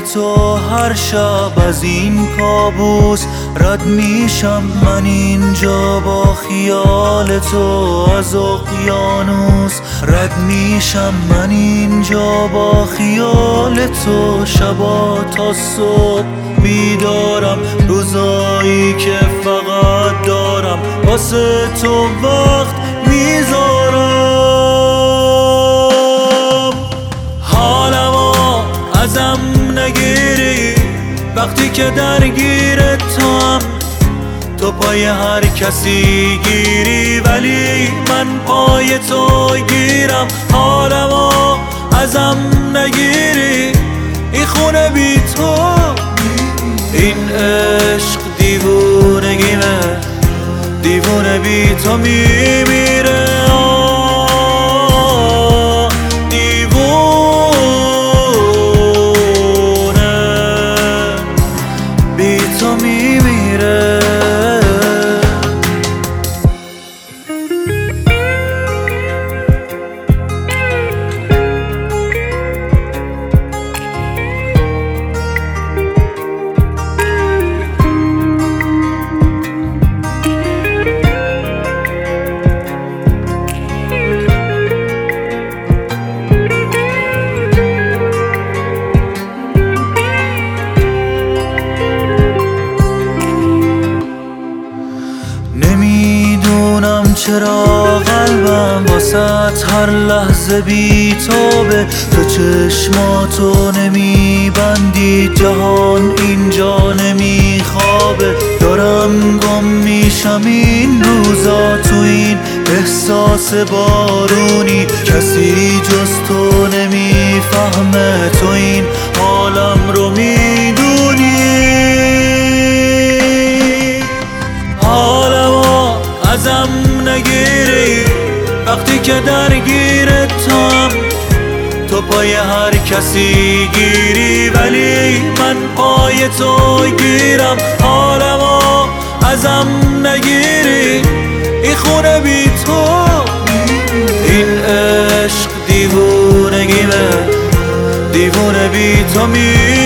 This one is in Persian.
تو هر شب از این کابوس رد میشم من اینجا با خیال تو از اقیانوس رد میشم من اینجا با خیال تو شبا تا صبح بیدارم روزایی که فقط دارم واسه تو وقت میذارم حالمو ازم نگیری وقتی که درگیر توام تو پای هر کسی گیری ولی من پای تو گیرم حالمو ازم نگیری این خونه بی تو این عشق دیوونگیمه دیوونه بی تو میمیره دیوونه بی تو میمیره نمیدونم چرا قلبم واسه هر لحظه بی تابه تو چشماتو نمیبندی جهان اینجا نمیخوابه دارم گم میشم این روزا تو این احساس بارونی کسی جز تو نمیفهمه تو این حالم رو میدونی ازم نگیری وقتی که درگیر توام تو پای هر کسی گیری ولی من پای تو گیرم حالمو ازم نگیری این خونه بی تو این عشق دیوونگیمه دیوونه بی تو